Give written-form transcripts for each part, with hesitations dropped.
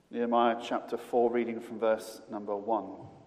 Nehemiah chapter 4, reading from verse number 1.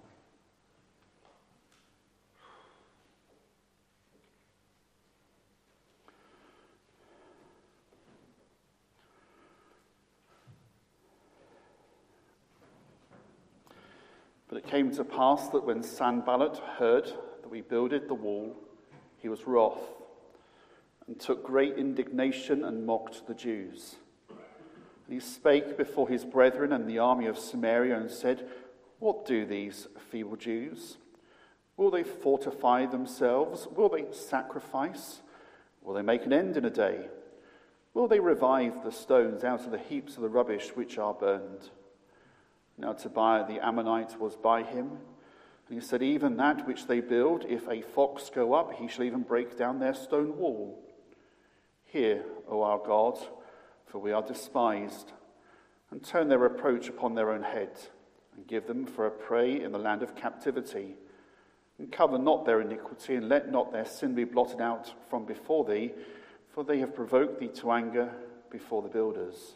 But it came to pass that when Sanballat heard that we builded the wall, he was wroth, and took great indignation and mocked the Jews. And he spake before his brethren and the army of Samaria and said, What do these feeble Jews? Will they fortify themselves? Will they sacrifice? Will they make an end in a day? Will they revive the stones out of the heaps of the rubbish which are burned? Now Tobiah the Ammonite was by him, and he said, Even that which they build, if a fox go up, he shall even break down their stone wall. Hear, O our God, for we are despised, and turn their reproach upon their own head, and give them for a prey in the land of captivity. And cover not their iniquity, and let not their sin be blotted out from before thee, for they have provoked thee to anger before the builders.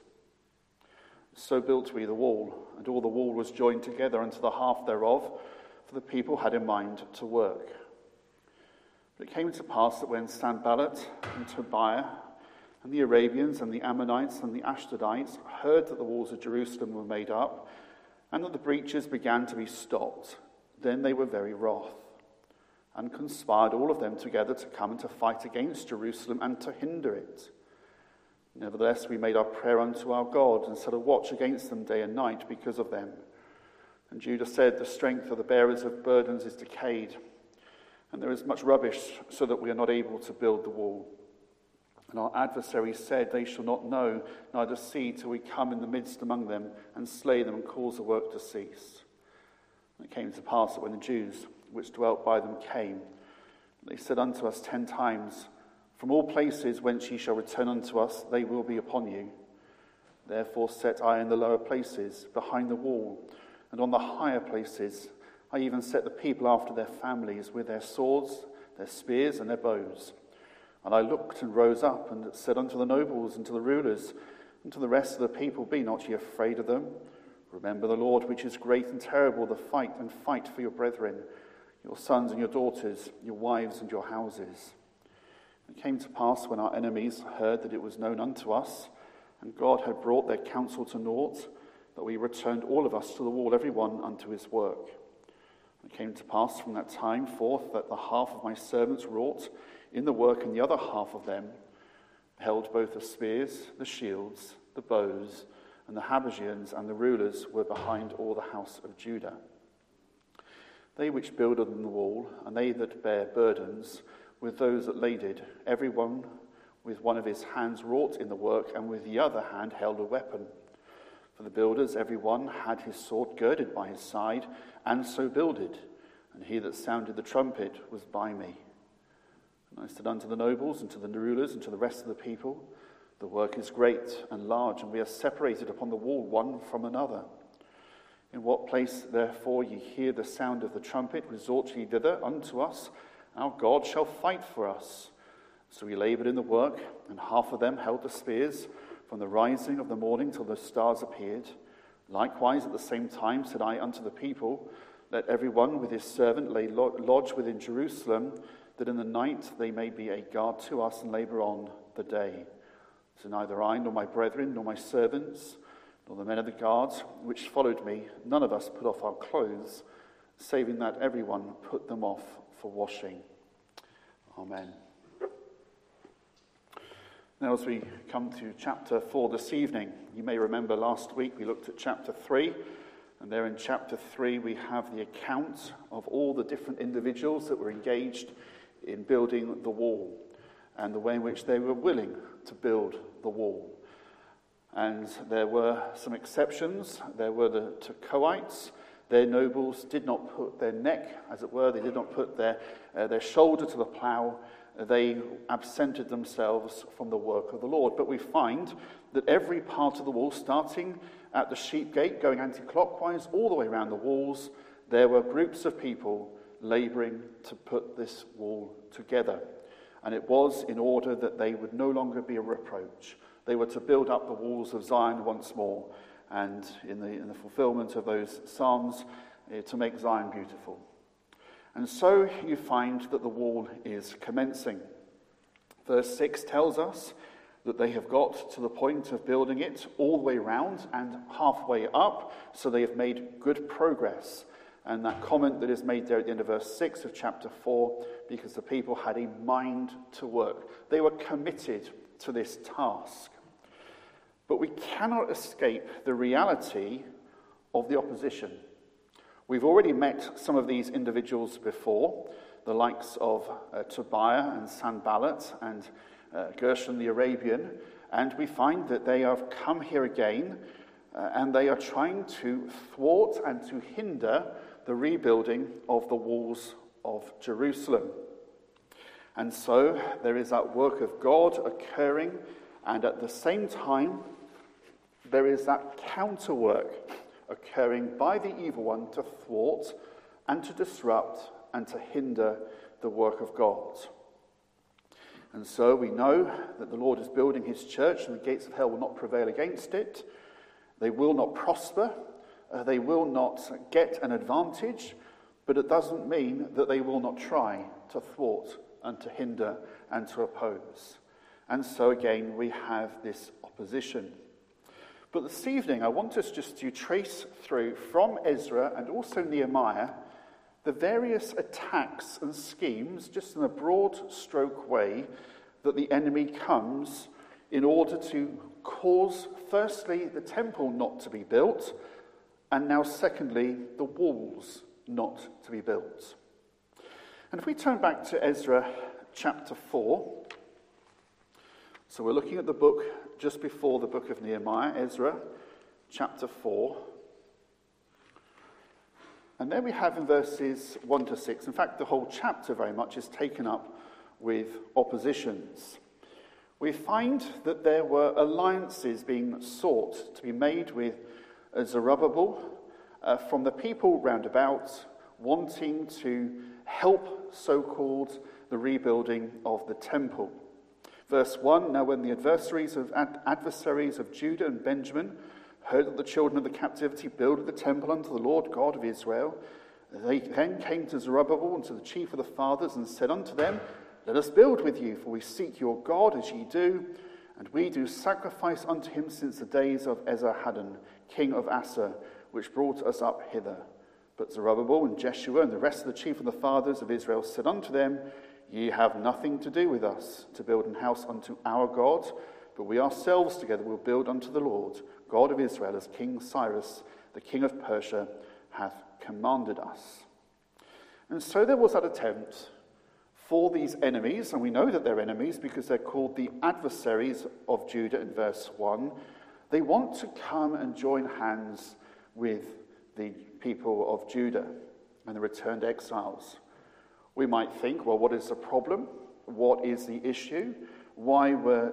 So built we the wall, and all the wall was joined together unto the half thereof, for the people had in mind to work. But it came to pass that when Sanballat and Tobiah and the Arabians and the Ammonites and the Ashdodites heard that the walls of Jerusalem were made up, and that the breaches began to be stopped, then they were very wroth, and conspired all of them together to come and to fight against Jerusalem and to hinder it. Nevertheless, we made our prayer unto our God, and set a watch against them day and night because of them. And Judah said, The strength of the bearers of burdens is decayed, and there is much rubbish, so that we are not able to build the wall. And our adversaries said, They shall not know, neither see, till we come in the midst among them, and slay them, and cause the work to cease. And it came to pass that when the Jews which dwelt by them came, they said unto us 10 times, From all places whence ye shall return unto us, they will be upon you. Therefore set I in the lower places, behind the wall, and on the higher places I even set the people after their families, with their swords, their spears, and their bows. And I looked and rose up, and said unto the nobles, and to the rulers, and to the rest of the people, Be not ye afraid of them. Remember the Lord, which is great and terrible, and fight for your brethren, your sons and your daughters, your wives and your houses. It came to pass when our enemies heard that it was known unto us, and God had brought their counsel to naught, that we returned all of us to the wall, every one unto his work. It came to pass from that time forth that the half of my servants wrought in the work, and the other half of them held both the spears, the shields, the bows, and the habergeons, and the rulers were behind all the house of Judah. They which builded in the wall, and they that bare burdens, with those that laded, every one with one of his hands wrought in the work, and with the other hand held a weapon. For the builders, every one had his sword girded by his side, and so builded, and he that sounded the trumpet was by me. And I said unto the nobles, and to the rulers, and to the rest of the people, The work is great and large, and we are separated upon the wall one from another. In what place, therefore, ye hear the sound of the trumpet, resort ye thither unto us. Our God shall fight for us. So we laboured in the work, and half of them held the spears from the rising of the morning till the stars appeared. Likewise, at the same time said I unto the people, Let every one with his servant lay lodge within Jerusalem, that in the night they may be a guard to us and labour on the day. So neither I nor my brethren nor my servants nor the men of the guards which followed me, none of us put off our clothes, saving that every one put them off for washing. Amen. Now as we come to chapter 4 this evening, you may remember last week we looked at chapter 3, and there in chapter 3 we have the account of all the different individuals that were engaged in building the wall, and the way in which they were willing to build the wall. And there were some exceptions. There were the Tekoites. Their nobles did not put their neck, as it were, they did not put their shoulder to the plough. They absented themselves from the work of the Lord. But we find that every part of the wall, starting at the sheep gate, going anti-clockwise, all the way around the walls, there were groups of people labouring to put this wall together. And it was in order that they would no longer be a reproach. They were to build up the walls of Zion once more, and in the fulfillment of those psalms, to make Zion beautiful. And so you find that the wall is commencing. Verse 6 tells us that they have got to the point of building it all the way round and halfway up, so they have made good progress. And that comment that is made there at the end of verse 6 of chapter 4, because the people had a mind to work. They were committed to this task. But we cannot escape the reality of the opposition. We've already met some of these individuals before, the likes of Tobiah and Sanballat and Gershom the Arabian, and we find that they have come here again, and they are trying to thwart and to hinder the rebuilding of the walls of Jerusalem. And so there is that work of God occurring, and at the same time there is that counter work occurring by the evil one to thwart and to disrupt and to hinder the work of God. And so we know that the Lord is building his church, and the gates of hell will not prevail against it. They will not prosper. They will not get an advantage, but it doesn't mean that they will not try to thwart and to hinder and to oppose. And so again, we have this opposition. But this evening, I want us just to trace through from Ezra and also Nehemiah the various attacks and schemes, just in a broad stroke way, that the enemy comes in order to cause, firstly, the temple not to be built, and now, secondly, the walls not to be built. And if we turn back to Ezra chapter 4, so we're looking at the book just before the book of Nehemiah, Ezra chapter 4. And then we have in verses 1 to 6, in fact, the whole chapter very much is taken up with oppositions. We find that there were alliances being sought to be made with Zerubbabel from the people round about, wanting to help, so-called, the rebuilding of the temple. Verse 1, now when the adversaries of Judah and Benjamin heard that the children of the captivity builded the temple unto the Lord God of Israel, they then came to Zerubbabel and to the chief of the fathers and said unto them, let us build with you, for we seek your God as ye do, and we do sacrifice unto him since the days of Esarhaddon, king of Asa, which brought us up hither. But Zerubbabel and Jeshua and the rest of the chief of the fathers of Israel said unto them, ye have nothing to do with us to build an house unto our God, but we ourselves together will build unto the Lord, God of Israel, as King Cyrus, the king of Persia, hath commanded us. And so there was that attempt for these enemies, and we know that they're enemies because they're called the adversaries of Judah in verse 1. They want to come and join hands with the people of Judah and the returned exiles. We might think, well, what is the problem? What is the issue? Why were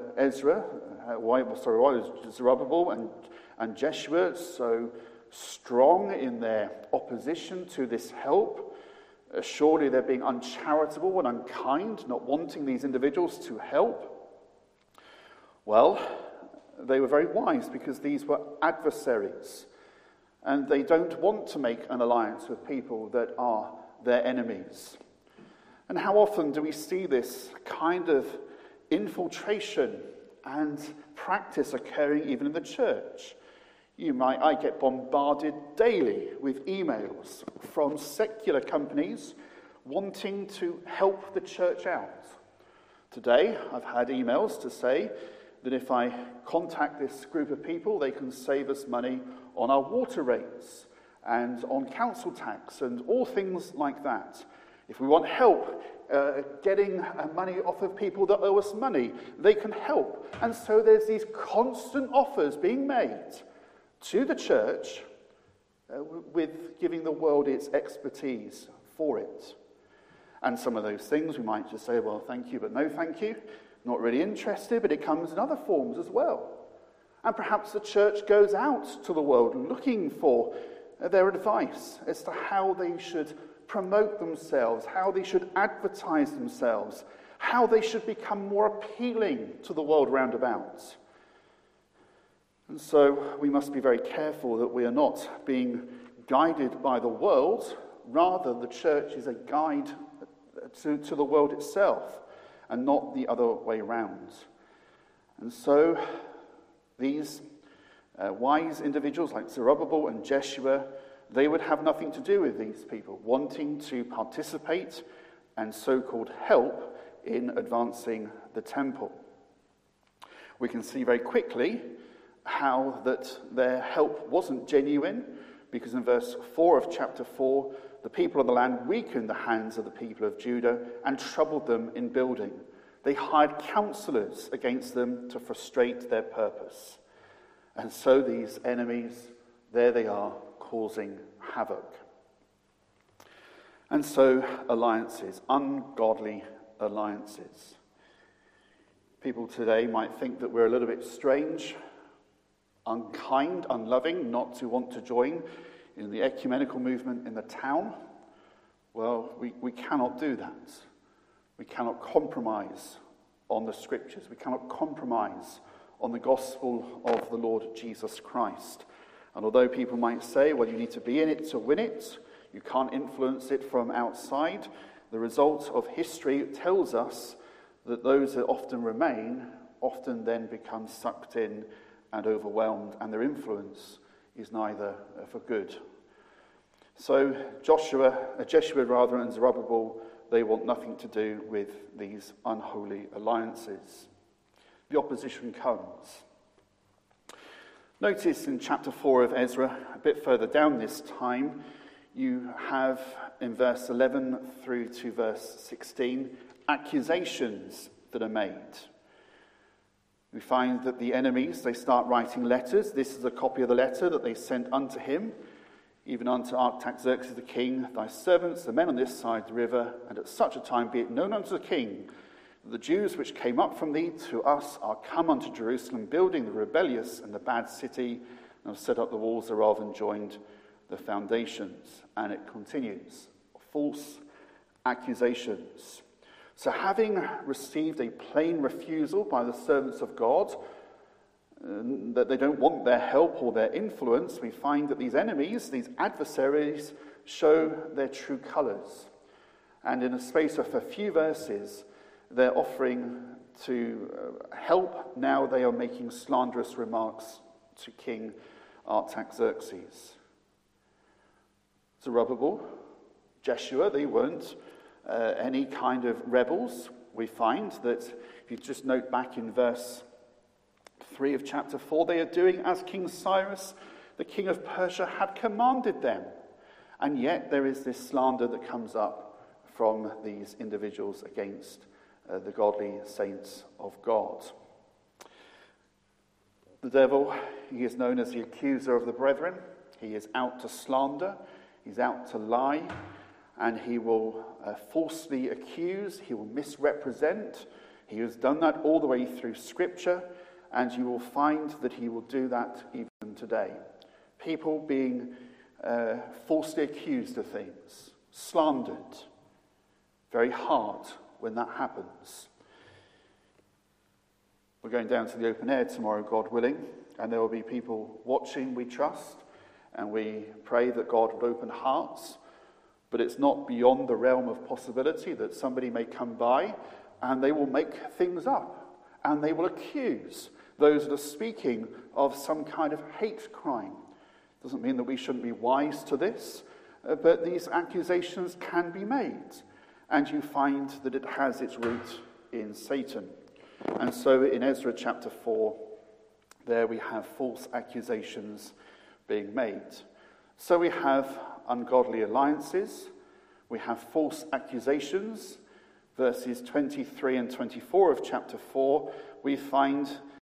Zerubbabel and Jeshua so strong in their opposition to this help? Surely they're being uncharitable and unkind, not wanting these individuals to help. Well, they were very wise because these were adversaries, and they don't want to make an alliance with people that are their enemies. And how often do we see this kind of infiltration and practice occurring even in the church? I get bombarded daily with emails from secular companies wanting to help the church out. Today, I've had emails to say that if I contact this group of people, they can save us money on our water rates and on council tax and all things like that. If we want help getting money off of people that owe us money, they can help. And so there's these constant offers being made to the church with giving the world its expertise for it. And some of those things we might just say, well, thank you, but no thank you. Not really interested, but it comes in other forms as well. And perhaps the church goes out to the world looking for their advice as to how they should promote themselves, how they should advertise themselves, how they should become more appealing to the world round about. And so we must be very careful that we are not being guided by the world. Rather, the church is a guide to the world itself and not the other way round. And so these wise individuals like Zerubbabel and Jeshua, they would have nothing to do with these people wanting to participate and so-called help in advancing the temple. We can see very quickly how that their help wasn't genuine, because in verse 4 of chapter 4, the people of the land weakened the hands of the people of Judah and troubled them in building. They hired counselors against them to frustrate their purpose. And so these enemies, there they are, causing havoc. And so alliances, ungodly alliances. People today might think that we're a little bit strange, unkind, unloving, not to want to join in the ecumenical movement in the town. Well, we cannot do that. We cannot compromise on the scriptures. We cannot compromise on the gospel of the Lord Jesus Christ. And although people might say, well, you need to be in it to win it, you can't influence it from outside, the result of history tells us that those that often remain often then become sucked in and overwhelmed, and their influence is neither for good. So Jeshua and Zerubbabel, they want nothing to do with these unholy alliances. The opposition comes. Notice in chapter 4 of Ezra, a bit further down this time, you have in verse 11 through to verse 16, accusations that are made. We find that the enemies, they start writing letters. This is a copy of the letter that they sent unto him, even unto Artaxerxes the king, thy servants, the men on this side the river, and at such a time be it known unto the king, that the Jews which came up from thee to us are come unto Jerusalem, building the rebellious and the bad city, and have set up the walls thereof and joined the foundations. And it continues, false accusations. So having received a plain refusal by the servants of God, that they don't want their help or their influence, we find that these enemies, these adversaries, show their true colours. And in a space of a few verses, they're offering to help. Now they are making slanderous remarks to King Artaxerxes. Zerubbabel, Jeshua, they weren't any kind of rebels. We find that if you just note back in verse 3 of chapter 4, they are doing as King Cyrus, the king of Persia, had commanded them. And yet there is this slander that comes up from these individuals against the godly saints of God. The devil, he is known as the accuser of the brethren. He is out to slander. He's out to lie. And he will falsely accuse. He will misrepresent. He has done that all the way through Scripture. And you will find that he will do that even today. People being falsely accused of things, slandered. Very hard when that happens. We're going down to the open air tomorrow, God willing, and there will be people watching, we trust, and we pray that God would open hearts. But it's not beyond the realm of possibility that somebody may come by and they will make things up and they will accuse those that are speaking of some kind of hate crime. Doesn't mean that we shouldn't be wise to this, but these accusations can be made. And you find that it has its root in Satan. And so in Ezra chapter 4, there we have false accusations being made. So we have ungodly alliances, we have false accusations. Verses 23 and 24 of chapter 4, we find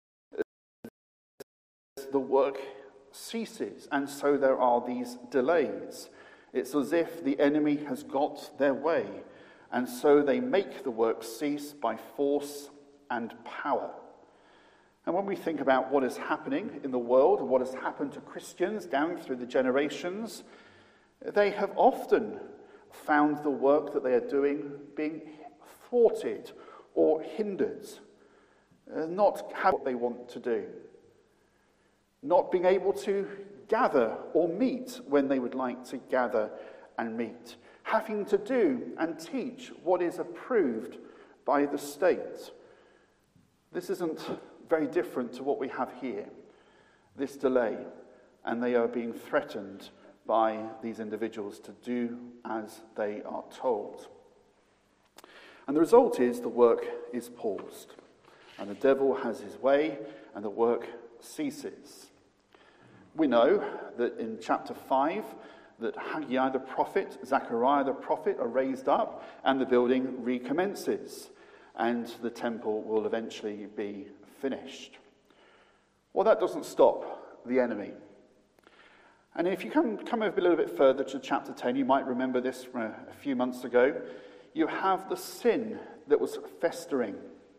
the work ceases, and so there are these delays. It's as if the enemy has got their way, and so they make the work cease by force and power. And when we think about what is happening in the world and what has happened to Christians down through the generations, they have often found the work that they are doing being thwarted or hindered, not have what they want to do. not being able to gather or meet when they would like to gather and meet, having to do and teach what is approved by the state. This isn't very different to what we have here, this delay, and they are being threatened by these individuals to do as they are told. And the result is the work is paused, and the devil has his way, and the work ceases. We know that in chapter 5, that Haggai the prophet, Zechariah the prophet are raised up, and the building recommences, and the temple will eventually be finished. Well, that doesn't stop the enemy. And if you come a little bit further to chapter 10, you might remember this from a few months ago. You have the sin that was festering.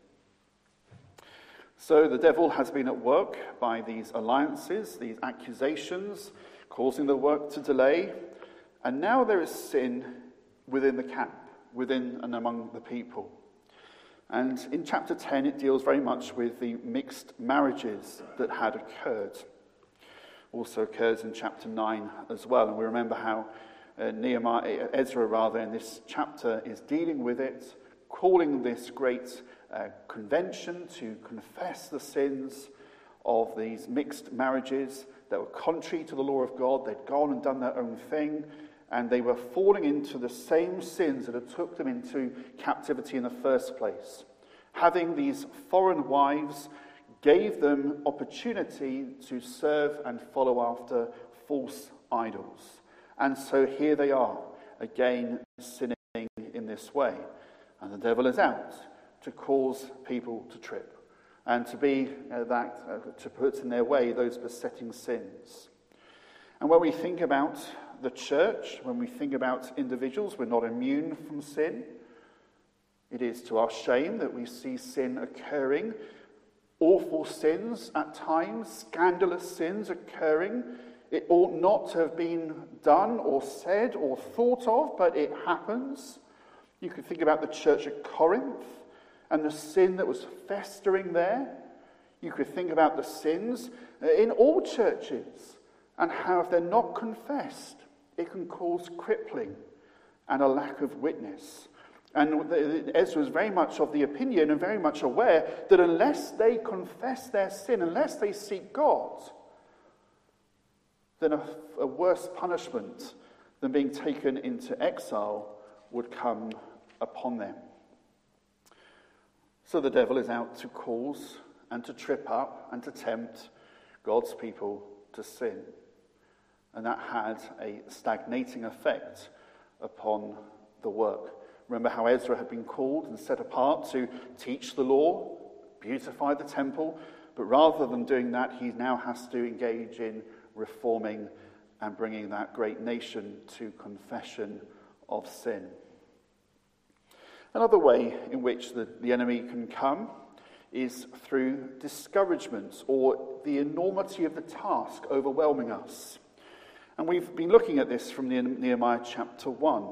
So the devil has been at work by these alliances, these accusations, causing the work to delay. And now there is sin within the camp, within and among the people. And in chapter 10, it deals very much with the mixed marriages that had occurred. Also occurs in chapter 9 as well. And we remember how Ezra in this chapter is dealing with it, calling this great convention to confess the sins of these mixed marriages that were contrary to the law of God. They'd gone and done their own thing, and they were falling into the same sins that had took them into captivity in the first place. Having these foreign wives gave them opportunity to serve and follow after false idols. And so here they are, again sinning in this way. And the devil is out to cause people to trip and to be to put in their way those besetting sins. And when we think about the church, when we think about individuals, we're not immune from sin. It is to our shame that we see sin occurring, awful sins at times, scandalous sins occurring. It ought not to have been done or said or thought of, but it happens. You could think about the church at Corinth and the sin that was festering there. You could think about the sins in all churches and how if they're not confessed, it can cause crippling and a lack of witness. And Ezra was very much of the opinion and very much aware that unless they confess their sin, unless they seek God, then a worse punishment than being taken into exile would come upon them. So the devil is out to cause and to trip up and to tempt God's people to sin. And that had a stagnating effect upon the work. Remember how Ezra had been called and set apart to teach the law, beautify the temple, but rather than doing that, he now has to engage in reforming and bringing that great nation to confession of sin. Another way in which the enemy can come is through discouragement or the enormity of the task overwhelming us. And we've been looking at this from Nehemiah chapter 1.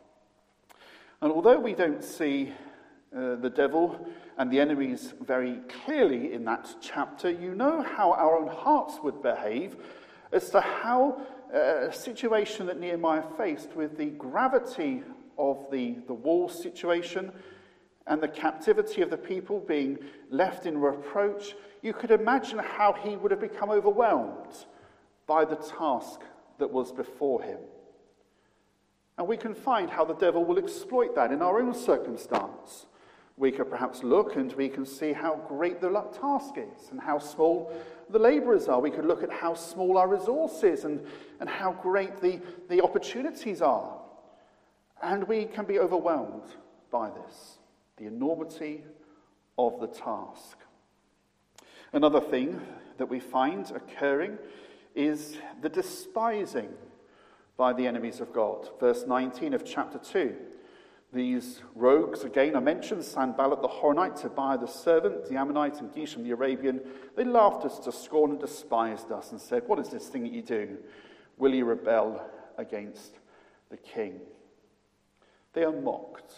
And although we don't see the devil and the enemies very clearly in that chapter, you know how our own hearts would behave as to how a situation that Nehemiah faced with the gravity of the wall situation and the captivity of the people being left in reproach, you could imagine how he would have become overwhelmed by the task that was before him. And we can find how the devil will exploit that in our own circumstance. We could perhaps look and we can see how great the task is and how small the labourers are. We could look at how small our resources and how great the opportunities are. And we can be overwhelmed by this, the enormity of the task. Another thing that we find occurring is the despising by the enemies of God. Verse 19 of chapter 2. These rogues, again, are mentioned: Sanballat the Horonite, Tobiah the servant, the Ammonite, and Geshem the Arabian. They laughed us to scorn and despised us and said, "What is this thing that you do? Will you rebel against the king?" They are mocked.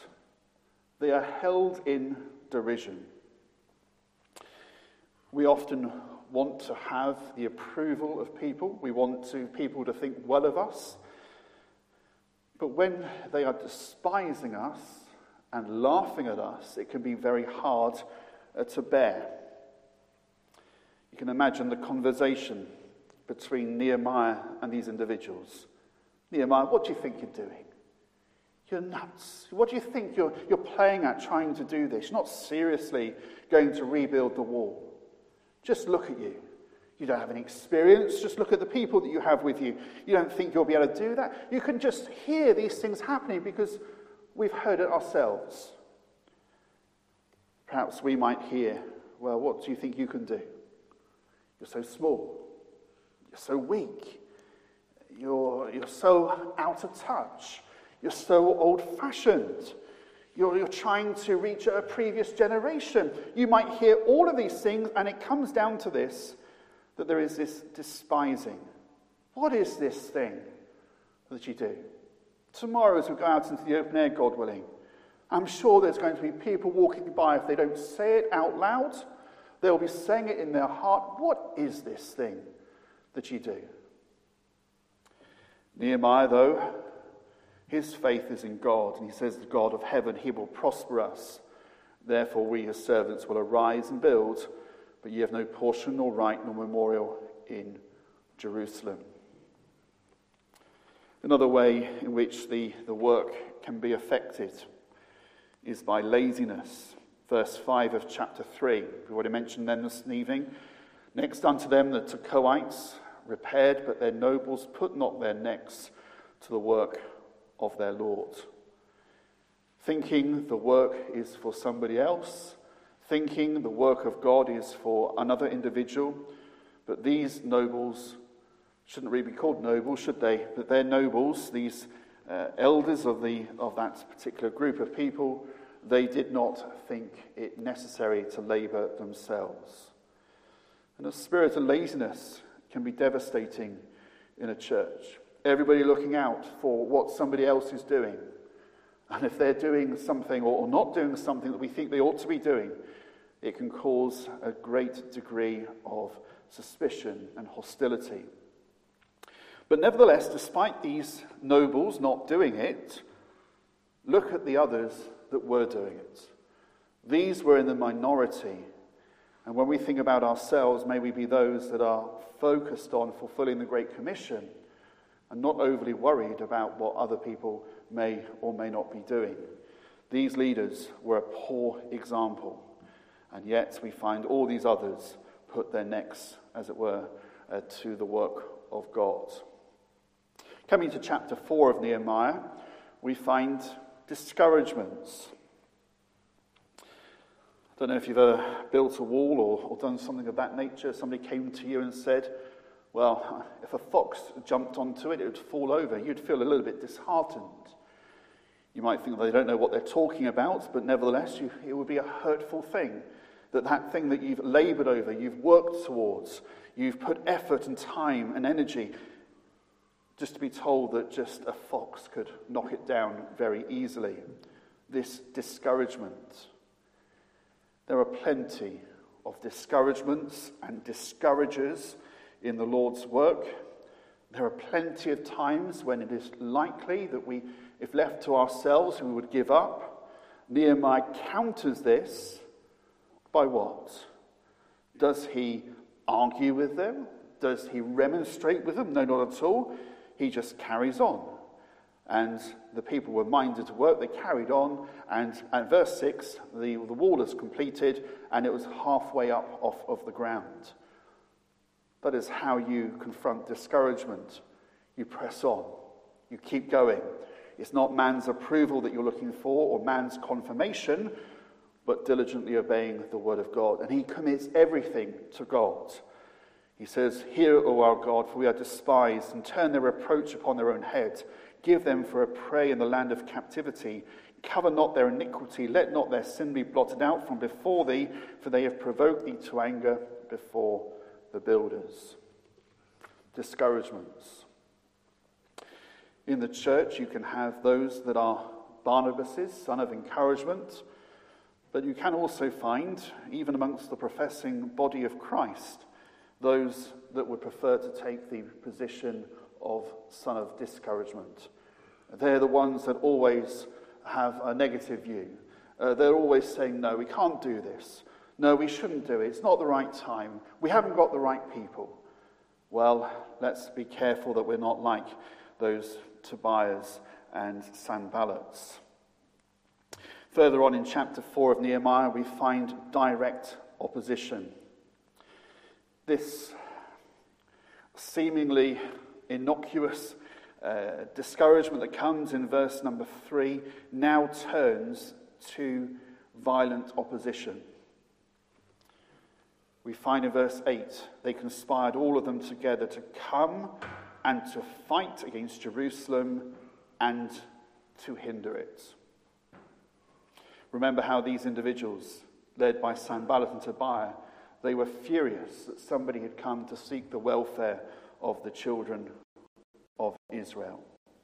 They are held in derision. We often want to have the approval of people. We want people to think well of us. But when they are despising us and laughing at us, it can be very hard to bear. You can imagine the conversation between Nehemiah and these individuals. Nehemiah, what do you think you're doing? You're nuts. What do you think you're playing at trying to do this? You're not seriously going to rebuild the wall. Just look at you. You don't have any experience. Just look at the people that you have with you. You don't think you'll be able to do that. You can just hear these things happening because we've heard it ourselves. Perhaps we might hear, well, what do you think you can do? You're so small. You're so weak. You're so out of touch. You're so old-fashioned. You're trying to reach a previous generation. You might hear all of these things, and it comes down to this, that there is this despising. What is this thing that you do? Tomorrow, as we go out into the open air, God willing, I'm sure there's going to be people walking by. If they don't say it out loud, they'll be saying it in their heart. What is this thing that you do? Nehemiah, though, his faith is in God, and he says, the God of heaven, he will prosper us. Therefore we, his servants, will arise and build, but ye have no portion, nor right, nor memorial in Jerusalem. Another way in which the work can be affected is by laziness. Verse 5 of chapter 3. We've already mentioned them this evening. Next unto them the Tekoites repaired, but their nobles put not their necks to the work of their Lord. Thinking the work is for somebody else, thinking the work of God is for another individual, but these nobles shouldn't really be called nobles, should they? But they're nobles, these elders of that particular group of people. They did not think it necessary to labour themselves. And a spirit of laziness can be devastating in a church. Everybody looking out for what somebody else is doing. And if they're doing something or not doing something that we think they ought to be doing, it can cause a great degree of suspicion and hostility. But nevertheless, despite these nobles not doing it, look at the others that were doing it. These were in the minority. And when we think about ourselves, may we be those that are focused on fulfilling the Great Commission and not overly worried about what other people may or may not be doing. These leaders were a poor example, and yet we find all these others put their necks, as it were, to the work of God. Coming to chapter 4 of Nehemiah, we find discouragements. I don't know if you've ever built a wall or done something of that nature. Somebody came to you and said, well, if a fox jumped onto it, it would fall over. You'd feel a little bit disheartened. You might think they don't know what they're talking about, but nevertheless, it would be a hurtful thing. That thing that you've laboured over, you've worked towards, you've put effort and time and energy, just to be told that just a fox could knock it down very easily. This discouragement. There are plenty of discouragements and discouragers in the Lord's work. There are plenty of times when it is likely that we, if left to ourselves, we would give up. Nehemiah counters this by what? Does he argue with them? Does he remonstrate with them? No, not at all. He just carries on. And the people were minded to work. They carried on. And at verse 6, the wall is completed and it was halfway up off of the ground. That is how you confront discouragement. You press on. You keep going. It's not man's approval that you're looking for or man's confirmation, but diligently obeying the word of God. And he commits everything to God. He says, "Hear, O our God, for we are despised, and turn their reproach upon their own head. Give them for a prey in the land of captivity. Cover not their iniquity. Let not their sin be blotted out from before thee, for they have provoked thee to anger before the builders." Discouragements. In the church, you can have those that are Barnabas's, son of encouragement, but you can also find, even amongst the professing body of Christ, those that would prefer to take the position of son of discouragement. They're the ones that always have a negative view. They're always saying, no, we can't do this. No, we shouldn't do it. It's not the right time. We haven't got the right people. Well, let's be careful that we're not like those Tobiahs and Sanballats. Further on in chapter 4 of Nehemiah, we find direct opposition. This seemingly innocuous discouragement that comes in verse number 3 now turns to violent opposition. We find in verse 8, they conspired all of them together to come and to fight against Jerusalem and to hinder it. Remember how these individuals, led by Sanballat and Tobiah, they were furious that somebody had come to seek the welfare of the children of Israel.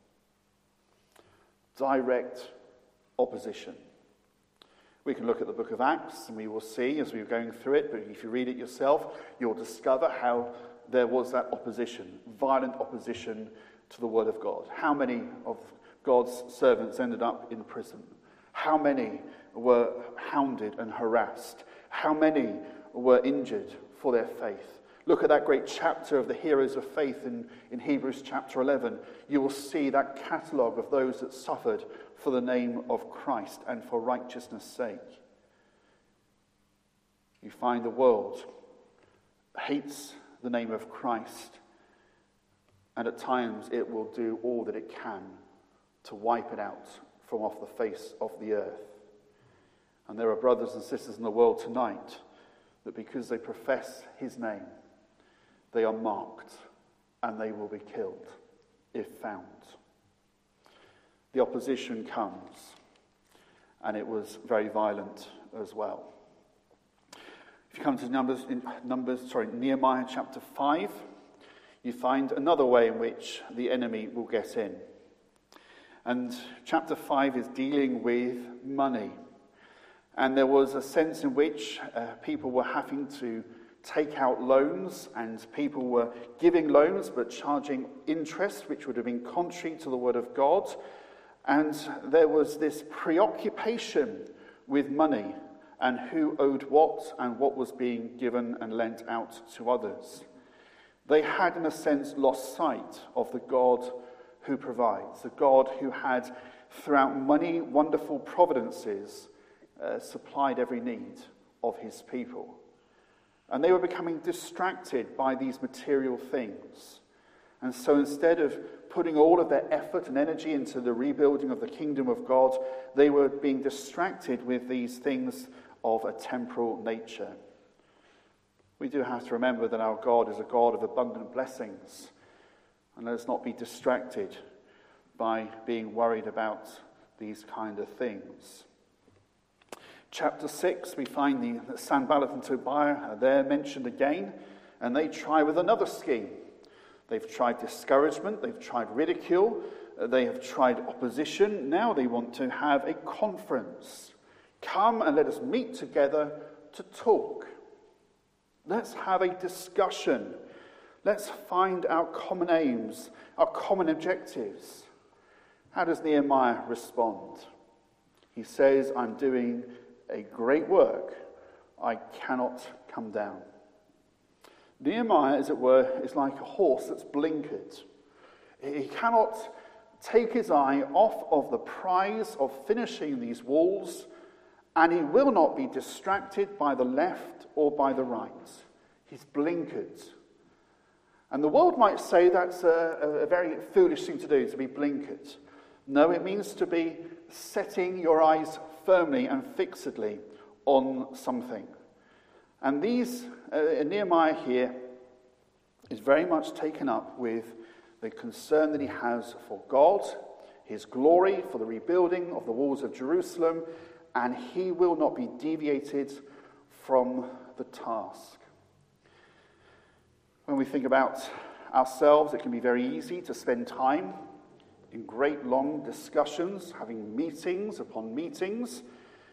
Direct opposition. We can look at the book of Acts and we will see as we're going through it, but if you read it yourself, you'll discover how there was that opposition, violent opposition to the word of God. How many of God's servants ended up in prison? How many were hounded and harassed? How many were injured for their faith? Look at that great chapter of the heroes of faith in Hebrews chapter 11. You will see that catalogue of those that suffered for the name of Christ and for righteousness' sake. You find the world hates the name of Christ, and at times it will do all that it can to wipe it out from off the face of the earth. And there are brothers and sisters in the world tonight that because they profess his name, they are marked and they will be killed if found. The opposition comes, and it was very violent as well. If you come to Nehemiah chapter 5, you find another way in which the enemy will get in. And chapter 5 is dealing with money. And there was a sense in which people were having to take out loans, and people were giving loans but charging interest, which would have been contrary to the word of God. And there was this preoccupation with money and who owed what and what was being given and lent out to others. They had, in a sense, lost sight of the God who provides, the God who had, throughout many wonderful providences, supplied every need of his people. And they were becoming distracted by these material things. And so instead of putting all of their effort and energy into the rebuilding of the kingdom of God, they were being distracted with these things of a temporal nature. We do have to remember that our God is a God of abundant blessings. And let us not be distracted by being worried about these kind of things. Chapter 6, we find that Sanballat and Tobiah are there mentioned again, and they try with another scheme. They've tried discouragement, they've tried ridicule, they have tried opposition. Now they want to have a conference. Come and let us meet together to talk. Let's have a discussion. Let's find our common aims, our common objectives. How does Nehemiah respond? He says, I'm doing a great work. I cannot come down. Nehemiah, as it were, is like a horse that's blinkered. He cannot take his eye off of the prize of finishing these walls, and he will not be distracted by the left or by the right. He's blinkered. And the world might say that's a very foolish thing to do, to be blinkered. No, it means to be setting your eyes firmly and fixedly on something. And Nehemiah here is very much taken up with the concern that he has for God, his glory, for the rebuilding of the walls of Jerusalem, and he will not be deviated from the task. When we think about ourselves, it can be very easy to spend time in great long discussions, having meetings upon meetings,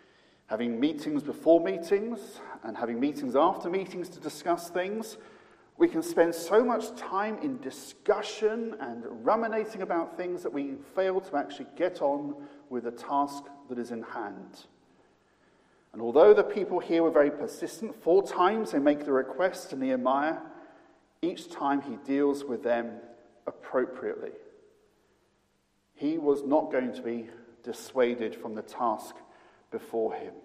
having meetings before meetings, and having meetings after meetings to discuss things. We can spend so much time in discussion and ruminating about things that we fail to actually get on with the task that is in hand. And although the people here were very persistent, 4 times they make the request to Nehemiah, each time he deals with them appropriately. He was not going to be dissuaded from the task before him.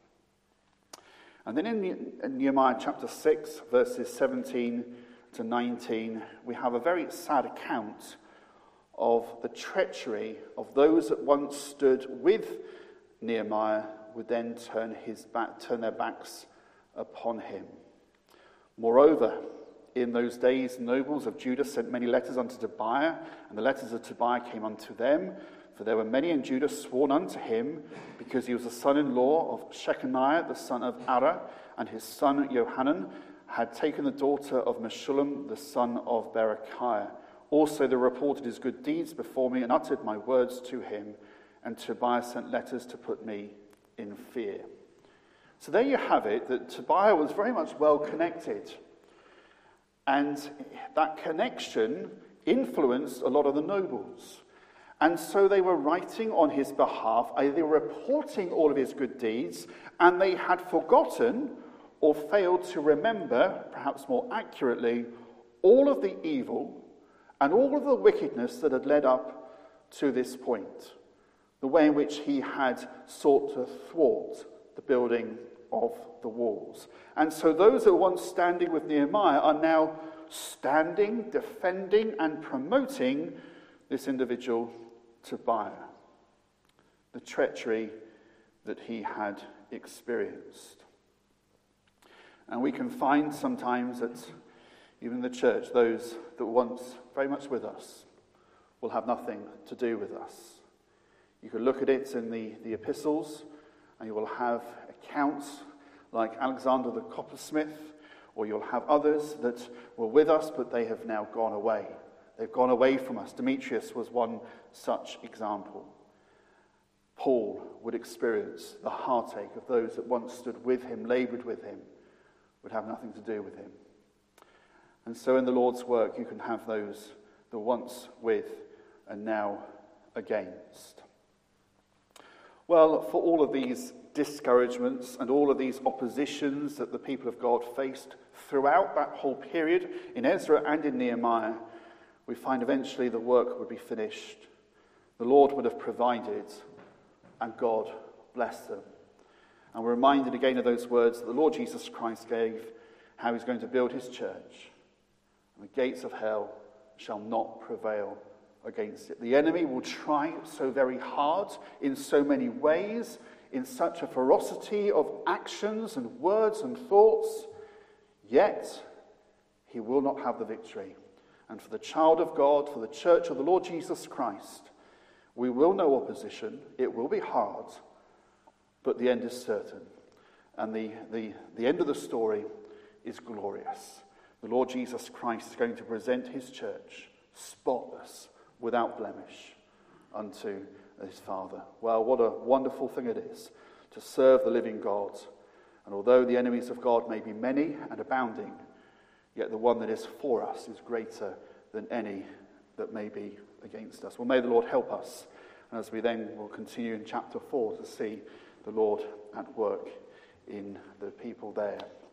And then in Nehemiah chapter 6, verses 17 to 19, we have a very sad account of the treachery of those that once stood with Nehemiah would then turn their backs upon him. Moreover, in those days, nobles of Judah sent many letters unto Tobiah, and the letters of Tobiah came unto them. For there were many in Judah sworn unto him, because he was the son-in-law of Shechaniah, the son of Arah, and his son Johanan had taken the daughter of Meshullam, the son of Berechiah. Also they reported his good deeds before me, and uttered my words to him, and Tobiah sent letters to put me in fear. So there you have it, that Tobiah was very much well connected. And that connection influenced a lot of the nobles. And so they were writing on his behalf, they were reporting all of his good deeds, and they had forgotten or failed to remember, perhaps more accurately, all of the evil and all of the wickedness that had led up to this point, the way in which he had sought to thwart the building of the walls. And so those that were once standing with Nehemiah are now standing, defending, and promoting this individual Tobiah, the treachery that he had experienced. And we can find sometimes that even in the church, those that were once very much with us will have nothing to do with us. You can look at it in the epistles, and you will have accounts like Alexander the coppersmith, or you'll have others that were with us, but they have now gone away. They've gone away from us. Demetrius was one such example. Paul would experience the heartache of those that once stood with him, labored with him, would have nothing to do with him. And so in the Lord's work, you can have those that once with and now against. Well, for all of these discouragements and all of these oppositions that the people of God faced throughout that whole period, in Ezra and in Nehemiah, we find eventually the work would be finished. The Lord would have provided, and God blessed them. And we're reminded again of those words that the Lord Jesus Christ gave, how he's going to build his church. And the gates of hell shall not prevail against it. The enemy will try so very hard in so many ways, in such a ferocity of actions and words and thoughts, yet he will not have the victory. And for the child of God, for the church of the Lord Jesus Christ, we will know opposition. It will be hard, but the end is certain. And the end of the story is glorious. The Lord Jesus Christ is going to present his church spotless, without blemish, unto his Father. Well, what a wonderful thing it is to serve the living God. And although the enemies of God may be many and abounding, yet the one that is for us is greater than any that may be against us. Well, may the Lord help us. And as we then will continue in chapter 4 to see the Lord at work in the people there.